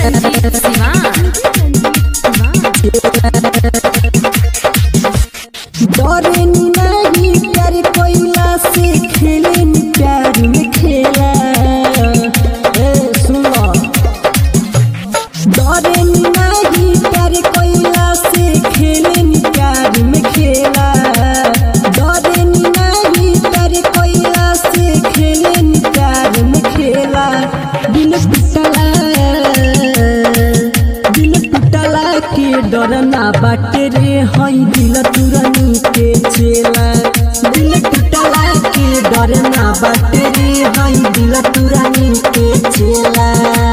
डरे नहीं प्यार कोइला से खेले प्यार में खेला सुनो डरे नहीं प्यार कोइला से खेले प्यार में खेला डरे नहीं प्यार कोइला से खेले प्यार में खेला दिल टूटला के डरना बाटे रे हई दिल तुरनी के चेला दिल टूटला के डरना बाटे रे हई दिल तुरनी के चेला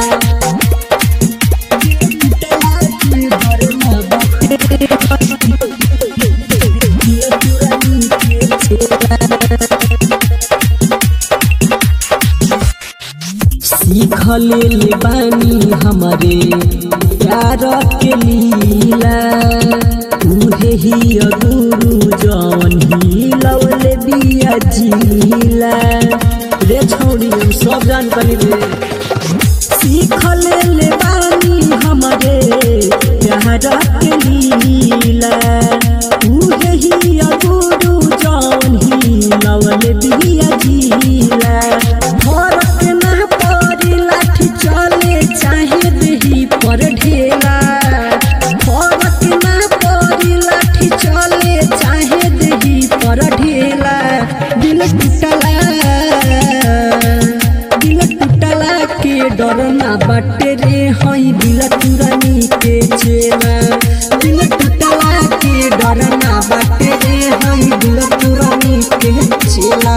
सीख ले बानी हमारे प्यार के लीला उहे ही गुरु जौन ही लवले बिया जिला रे छोड़ी सब जान कनी रे सीख ले बानी हमारे प्यार के लीला उहे ही गुरु जौन ही लवले बिया जिला चाहे दही पर ढेला फरक ना पड़ी लाठी चले चाहे दही पर ढेला दिल टूटला के डरना बाटे रे हई दिल तुरनी के चेला दिल टूटला के डरना बाटे रे हई दिल तुरनी के चेला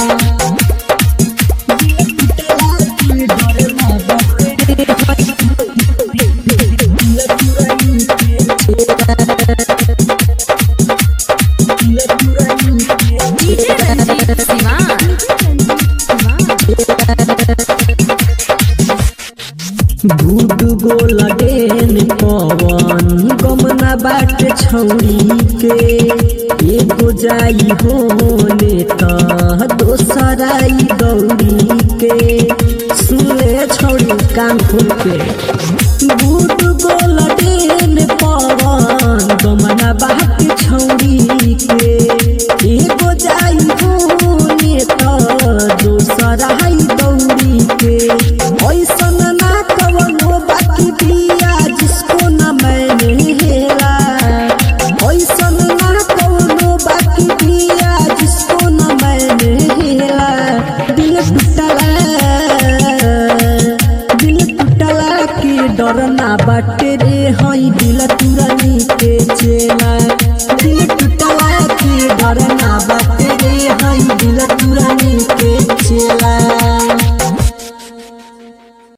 गुड गोला डेन पवन गमना बाट छौरी के एगो जाई होने त दोसराई दौड़ी के सुने छौरी कान खोल के गुड गोला डेन पवन गमना बाट छौरी के एगो जाई होने त दोसराई दौड़ी के ऐसन ना कवनो बाकी दिया जिसको ना मैंने हेला ऐसन ना कवनो बाकी दिया जिसको ना मैंने हेला दिल टूटला के डरना बाटे